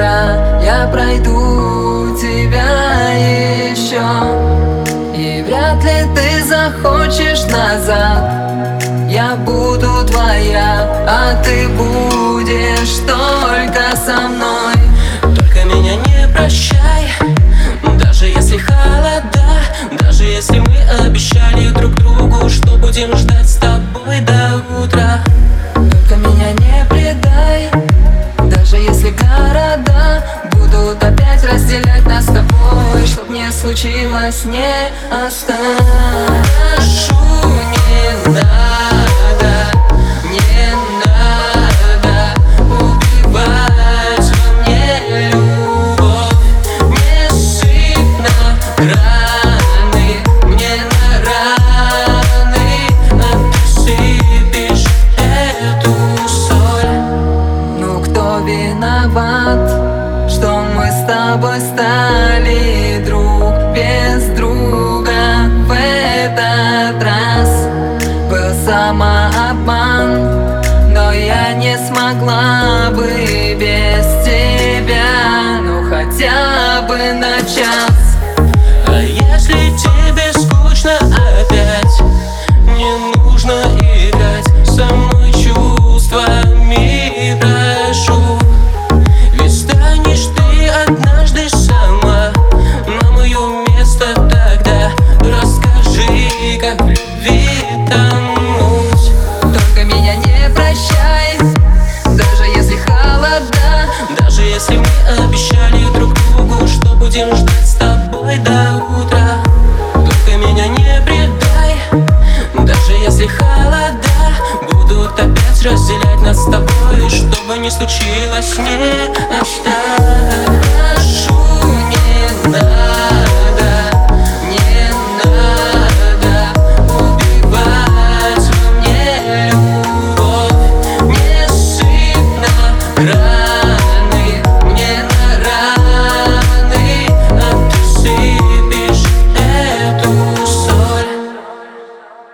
утро я пройду тебя еще, и вряд ли ты захочешь назад. Я буду твоя, а ты будешь только со мной. Только меня не прощай, даже если холода, даже если мы обещали друг другу, что будем ждать с тобой до утра. Только меня не предай, даже если города будут опять разделять нас с тобой. Чтоб не случилось, не оставь. Прошу, не надо, не надо убивать во мне любовь. Не сыпь на раны, мне на раны, а ты сыпешь эту соль. Ну кто виноват, что мы с тобой стали друг без друга? В этот раз был самообман, но я не смогла бы без тебя, ну хотя бы на час. А если тебе скучно опять, не нужно играть со мной чувствами, прошу. Ведь станешь ты однажды сама на мое место, тогда расскажи, как в любви тонуть. Только меня не прощай, даже если холода, даже если мы обещали друг другу, что будем ждать с тобой до утра. Только меня не предай, даже если холода будут опять разделять нас с тобой. Что бы ни случилось, не оставь.